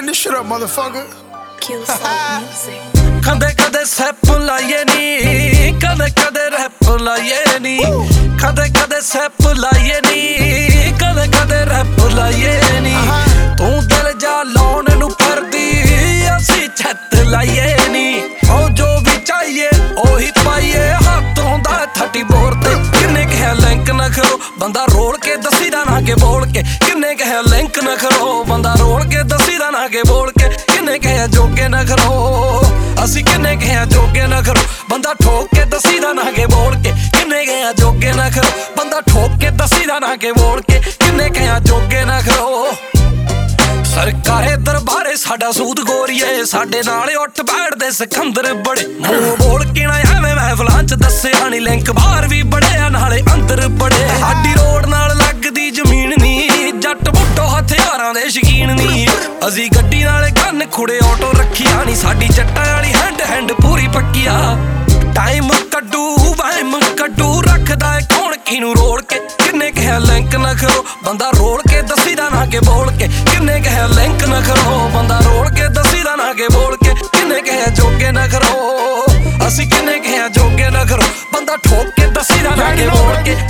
Turn this shit up, motherfucker. ਕਦੇ ਕਦੇ sap ਲਾਈਏ ਨੀ, ਕਦੇ ਕਦੇ ਰੈਪ ਲਾਈਏ ਨੀ, ਕਦੇ ਕਦੇ ਸੈਪ ਲਾਈਏ ਨੀ, ਕਦੇ ਕਦੇ ਰੈਪ ਲਾਈਏ ਨੀ। ਤੂੰ ਦਿਲ ਜਾ ਲਾਉਣ ਨੂੰ ਫਿਰਦੀ, ਅਸੀਂ ਛੱਤ ਲਾਈਏ ਨੀ। ਉਹ ਜੋ ਵੀ ਚਾਹੀਏ ਉਹੀ ਪਾਈਏ, ਹੱਥ ਹੁੰਦਾ 30 ਬੋਰ ਤੇ। ਕਿੰਨੇ ਕਿਹਾ ਲਿੰਕ ਨਾ ਕਰੋ, ਬੰਦਾ ਰੋਲ ਕੇ ਦਸੀ ਦਾ ਨਾ ਕੇ ਬੋਲ ਕੇ। ਕਿੰਨੇ ਕਿਹਾ ਲਿੰਕ ਨਾ ਕਰੋ, ਬੰਦਾ ਰੋਲ ਕੇ ਦਸੀ ਦਾ ਨਾ ਕੇ ਬੋਲ ਕੇ। ਕਿੰਨੇ ਕਿਹਾ ਜੋਗੇ ਨਾ ਕਰੋ, ਅਸੀਂ ਕਿੰਨੇ ਕਿਹਾ ਜੋਗੇ ਨਾ ਕਰੋ, ਬੰਦਾ ਠੋਕ ਕੇ ਦਸੀ ਦਾ ਨਾ ਕੇ ਬੋਲ ਕੇ। ਕਿੰਨੇ ਕਿਹਾ ਜੋਗੇ ਨਾ ਕਰੋ, ਬੰਦਾ ਠੋਕ ਕੇ ਦਸੀ ਦਾ ਨਾ ਕੇ ਬੋਲ ਕੇ। ਕਿੰਨੇ ਕਿਹਾ ਜੋਗੇ ਨਾ ਕਰੋ। ਸਰਕਾਰੇ ਦਰਬਾਰੇ ਸਾਡਾ ਸੂਦ ਗੋਰੀਏ, ਸਾਡੇ ਨਾਲ ਉੱਠ ਬੈਠਦੇ ਸਿਕੰਦਰ ਬੜੇ। ਮੂੰਹ ਬੋਲ ਕੇ ਨਾ ਐਵੇਂ ਮਹਿਫਲਾਂ ਚ ਦੱਸਿਆ ਨੀ, ਲਿੰਕ ਬਾਹਰ ਵੀ ਬੜਿਆ ਨਾਲੇ ਅੰਦਰ ਬੜੇ। ਸਾਡੀ ਰੋਡ ਨਾਲ ਲੱਗਦੀ ਜ਼ਮੀਨ ਨੀ, ਜੱਟ ਬੁੱਟੋ ਹਥਿਆਰਾਂ ਦੇ ਸ਼ਕੀਨ ਨੀ। ਅਸੀਂ ਗੱਡੀ ਨਾਲੇ ਗੰਨ ਖੁੜੇ ਆਟੋ ਰੱਖਿਆ ਨੀ, ਸਾਡੀ ਜੱਟਾਂ ਵਾਲੀ ਹੈਂਡ ਹੈਂਡ ਪੂਰੀ ਪੱਕੀਆ। ਟਾਈਮ ਕੱਢੂ ਵਹਿਮ ਕੱਢੂ, ਰੱਖਦਾ ਏ ਕੌਣ ਕਿਨੂੰ ਰੋਲ ਕੇ। ਕਿੰਨੇ ਕਿਹਾ ਲਿੰਕ ਨਾ ਕਰੋ, ਬੰਦਾ ਰੋਲ ਕੇ ਦਸੀ ਦਾ ਨਾ ਕੇ ਬੋਲ ਕੇ। ਕਿੰਨੇ ਕਿਹਾ ਲਿੰਕ ਨਾ ਕਰੋ, ਬੰਦਾ ਰੋਲ ਕੇ ਦਸੀ ਦਾ ਨਾ ਕੇ ਬੋਲ ਕੇ। ਕਿੰਨੇ ਕਿਹਾ ਜੋਗੇ ਨਾ ਕਰੋ, ਅਸੀਂ ਕਿੰਨੇ ਕਿਹਾ ਜੋਗੇ ਨਾ ਕਰੋ, ਬੰਦਾ ਠੋਕ ਕੇ ਦਸੀ ਦਾ ਨਾ ਕੇ ਬੋਲ ਕੇ।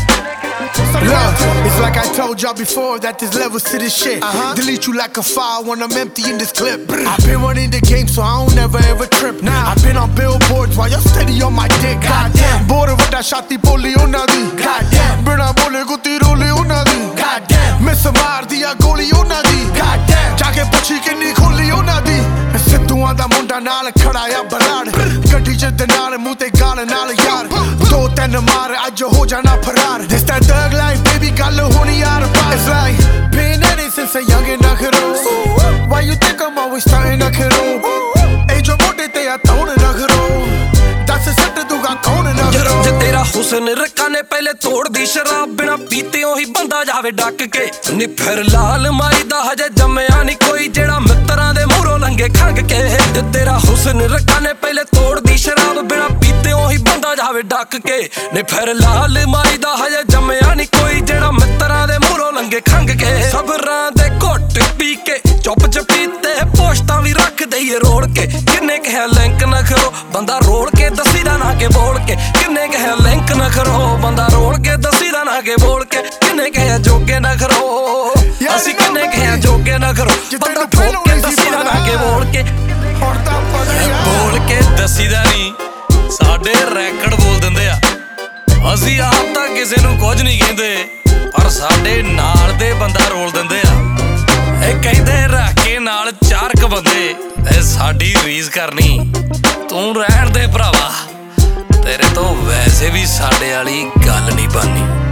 Look, it's like I told y'all before that there's levels to this shit. Delete you like a file when I'm empty in this clip. I've been running the game so I don't never ever trip. I've been on billboards while you're steady on my dick. Goddamn, ਬੋਰ ਵੱਡਾ ਛਾਤੀ ਬੋਲੀ ਉਹਨਾਂ ਦੀ। Goddamn, ਬਿਨਾ ਬੋਲੇ ਗੁੱਤੀ ਰੋਲੀ ਉਹਨਾਂ ਦੀ। Goddamn, miss ਮਾਰਦੀ ਆ ਗੋਲੀ ਉਹਨਾਂ ਦੀ। Goddamn, ਜਾ ਕੇ ਪੁੱਛੀ ਕਿੰਨੀ ਖੋਲੀ ਉਹਨਾਂ ਦੀ। ਸਿੱਧੂਆਂ ਦਾ ਮੁੰਡਾ ਨਾਲ ਖੜਾ ਆ ਬਰਾੜ, ਗੱਡੀ ਚ ਦੇ ਨਾਲ ਮੂੰਹ ਤੇ ਗਾਲ ਨਾਲ ਯਾਰ। 2-3 ਮਾਰ ਅੱਜ ਹੋ ਜਾਣਾ ਫਰਾਰ। This that thug life, baby, ਗੱਲ ਹੋਣੀ ਯਾਰ ਪਾਰ। It's like been at it since a youngin' ਨਾ ਕਰੋ, why you think I'm always starting ਨਾ ਕਰੋ। ਇਹ ਜੋ ਮੋਢੇ ਤੇ ਆ ਤੌਣ ਨਾ ਕਰੋ, ਦੱਸ ਸੱਟ ਦੂਗਾ ਕੌਣ ਨਾ ਕਰੋ। ਜੇ ਤੇਰਾ ਹੁਸਨ ਰੱਖਾਂ ਨੇ ਪਹਿਲੇ ਤੋੜਦੀ ਸ਼ਰਾਬ, ਬਿਨਾ ਪੀਤੇ ਉਹੀ ਬੰਦਾ ਜਾਵੇ ਡੱਕ ਕੇ। ਨੀ ਫਿਰ ਲਾਲ ਮਾਈ ਦਾ ਹਜੇ ਜੰਮਿਆ ਨੀ ਕੋਈ, ਜਿਹੜਾ ਮਿੱਤਰਾਂ ਦੇ ਮੂਹਰੋਂ ਲੰਘੇ ਖੰਗ ਕੇ। ਜੇ ਤੇਰਾ ਹੁਸਨ ਰੱਖਾਂ ਨੇ ਪਹਿਲੇ ਤੋੜਦੀ ਸ਼ਰਾਬ, ਬਿਨਾ ਪੀਤੇ ਉਹੀ ਬੰਦਾ ਜਾਵੇ ਡੱਕ ਕੇ। ਨੀ ਫਿਰ ਲਾਲ ਮਾਈ ਦਾ ਹਜੇ ਜੰਮਿਆ ਨੀ ਕੋਈ, ਜਿਹੜਾ ਮਿੱਤਰਾਂ ਦੇ ਮੂਹਰੋਂ ਲੰਘੇ ਖੰਗ ਕੇ। ਸਬਰਾਂ ਦੇ ਘੁੱਟ ਪੀ ਕੇ ਚੁੱਪ ਚਪੀਤੇ ਪੋਸਟਾਂ ਵੀ ਰੱਖ ਦਈਏ ਰੋੜ ਕੇ। ਕਿੰਨੇ ਕਿਹਾ ਲਿੰਕ ਨਾ ਕਰੋ, ਬੰਦਾ ਰੋਲ ਕੇ ਦਸੀ ਦਾ ਨਾ ਕੇ ਬੋਲ ਕੇ। ਕਿੰਨੇ ਕਿਹਾ ਲਿੰਕ ਨਾ ਕਰੋ, ਬੰਦਾ ਰੋਲ ਕੇ ਦਸੀ ਦਾ ਨਾ ਕੇ ਬੋਲ ਕੇ। ਕਿੰਨੇ ਕਿਹਾ ਜੋਗੇ ਨਾ ਕਰੋ, ਅਸੀਂ ਕਿੰਨੇ ਕਿਹਾ ਜੋਗੇ ਨਾ ਕਰੋ, ਬੰਦਾ ਠੋਕ ਕੇ ਦਸੀ ਦਾ ਨਾ ਕੇ ਬੋਲ ਕੇ। ਬੋਲ ਕੇ ਦਸੀ ਦਾ ਨੀ, ਸਾਡੇ ਰੈਕਡ ਬੋਲ ਦਿੰਦੇ ਆ। ਅਸੀਂ ਆਪ ਤਾਂ ਕਿਸੇ ਨੂੰ ਕੁਝ ਨਹੀਂ ਕਹਿੰਦੇ, ਪਰ ਸਾਡੇ ਨਾਲ ਦੇ ਬੰਦਾ ਰੋਲ ਦਿੰਦੇ ਆ। ਇਹ ਕਹਿੰਦੇ ਰੱਖ ਕੇ ਨਾਲ 4 ਬੰਦੇ, ਇਹ ਸਾਡੀ ਰੀਸ ਕਰਨੀ। ਤੂੰ ਰਹਿਣ ਦੇ ਭਰਾਵਾ, ਤੇਰੇ ਤੋਂ ਵੈਸੇ ਵੀ ਸਾਡੇ ਵਾਲੀ ਗੱਲ ਨਹੀਂ ਬਣਨੀ।